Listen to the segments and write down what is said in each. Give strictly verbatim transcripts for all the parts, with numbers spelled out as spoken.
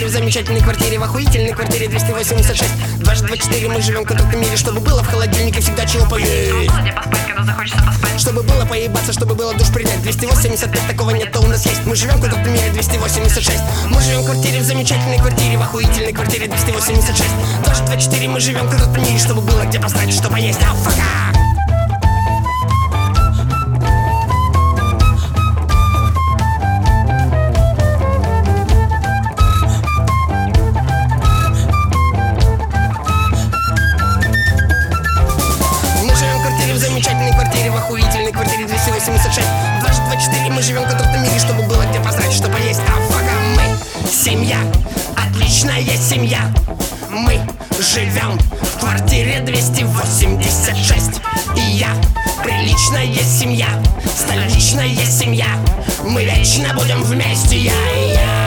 квартире, в замечательной квартире, в охуительной квартире двести восемьдесят шесть. Дважды два четыре, мы живем в каком-то мире, чтобы было в холодильнике всегда чего поесть. Чтобы было поебаться, чтобы было душ принять. Двести восемьдесят пять, такого нет, то у нас есть. Мы живем в каком-то мире двести восемьдесят шесть. Мы живем в квартире, в замечательной квартире, в охуительной квартире двести восемьдесят шесть. Дважды два четыре, мы живем в каком-то мире, чтобы было где посрать, что поесть. А, фака! В охуительной квартире двести восемьдесят шесть. Дважды два четыре, мы живем в каком-то мире, чтобы было где посрать, что поесть. А фака, мы семья, отличная семья. Мы живем в квартире двести восемьдесят шесть. И я приличная семья, столичная семья. Мы вечно будем вместе, я и я.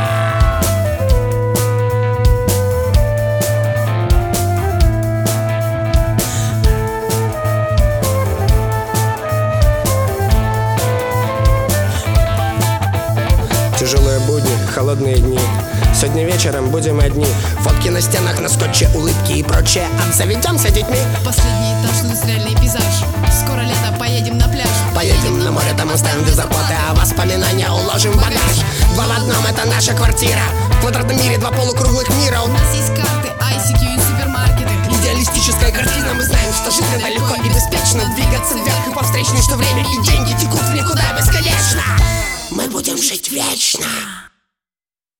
Тяжелые будни, холодные дни. Сегодня вечером будем одни. Фотки на стенах, на скотче, улыбки и прочее. Обзаведемся детьми. Последний этаж, индустриальный пейзаж. Скоро лето, поедем на пляж. Поедем на море, там оставим без заботы, а воспоминания уложим в багаж. Два в одном, это наша квартира. В квадратном мире два полукруглых мира. У нас есть карты, ай си кью и супермаркеты. Идеалистическая картина, мы знаем, что жить надо легко и беспечно. Двигаться вверх и по встречной, что время и деньги текут в никуда бесконечно. Мы будем жить вечно.